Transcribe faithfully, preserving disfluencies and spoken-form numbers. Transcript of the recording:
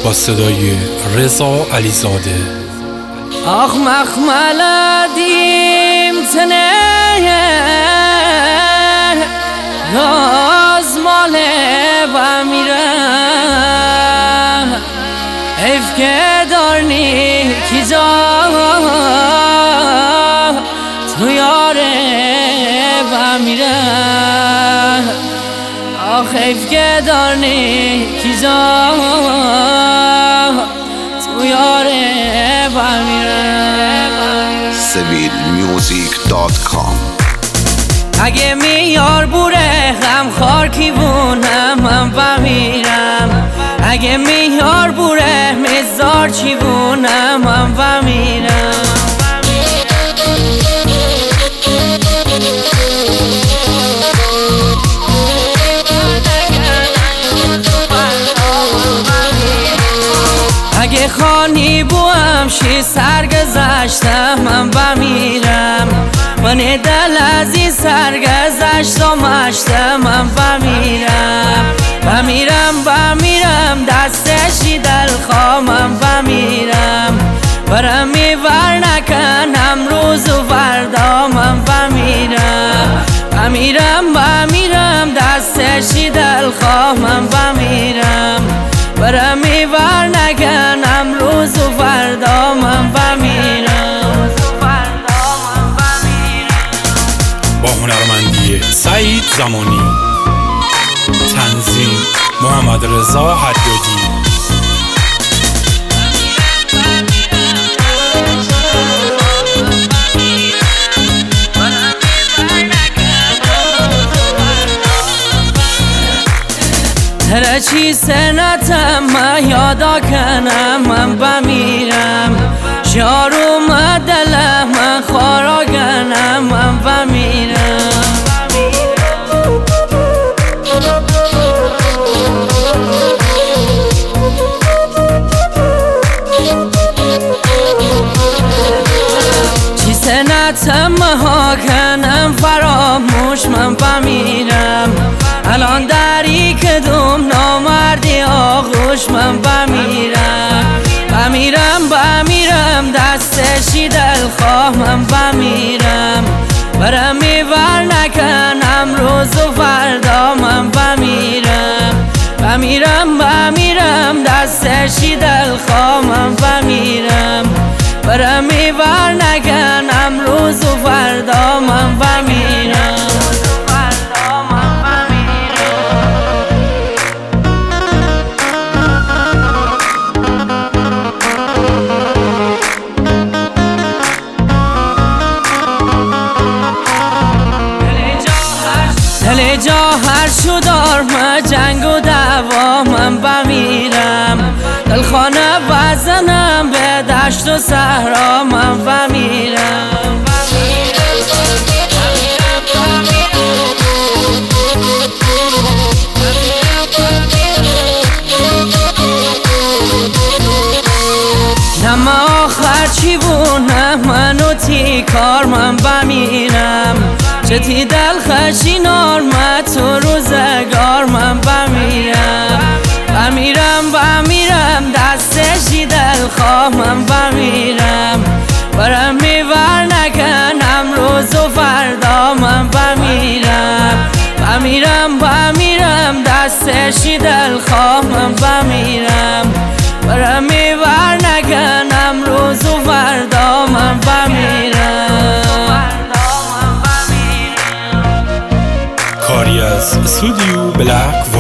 با صدای رضا علیزاده. آخ مخملدیم تنه راز ماله و میرم ایف که دارنی کی جا تو یاره و میرم آخ ایف که دارنی کی جا تو یاره و میرم. سبیل میوزیک دات کام. اگه میار بوره غم خار کیوونم من بمیرم، اگه میار بوره مزار چیوونم من بمیرم. اگه خانی بوام شی سرگذشتم من بمیرم، من دل از این سرگذشت و مشتم من بمیرم بمیرم بمیرم دستشی دل خواهم بمیرم برم میور نکنم روز و فردا من بمیرم بمیرم بمیرم دستشی دل خواهم بمیرم برم میور نکنم روز و فردا من بمیرم. با هنرمندی سعید زمانی، تنظیم محمد رضا حدادی. هر چی سنتم من یادا کنم من بمیرم، شارو مدلم من خارا کنم من بمیرم. چی سنتم ها کنم فراموش من بمیرم، الان دری که دوم نامردی آغوش من بمیرم بمیرم بمیرم دستشی دل خواه من بمیرم برم میور نکنم روز و فردا من بمیرم بمیرم بمیرم دستشی دل خواه من بمیرم برم میور نکنم روز و فردا من بمیرم. دل جا هر شدار ما جنگ و دعوا من بمیرم، دل خانه بزنم به دشت و صحرا من بمیرم. نم آخر چی بونه منو تی کار من بمیرم، چتی دل خشینار من تو روزگار من بمیرم بمیرم بمیرم دستشی دل خواه من بمیرم برم میور نکنم روز و فردا من بمیرم بمیرم بمیرم دستشی دل خواه من بمیرم برم میور نکنم روز و فردا من بمیرم. کاری از استودیو بلک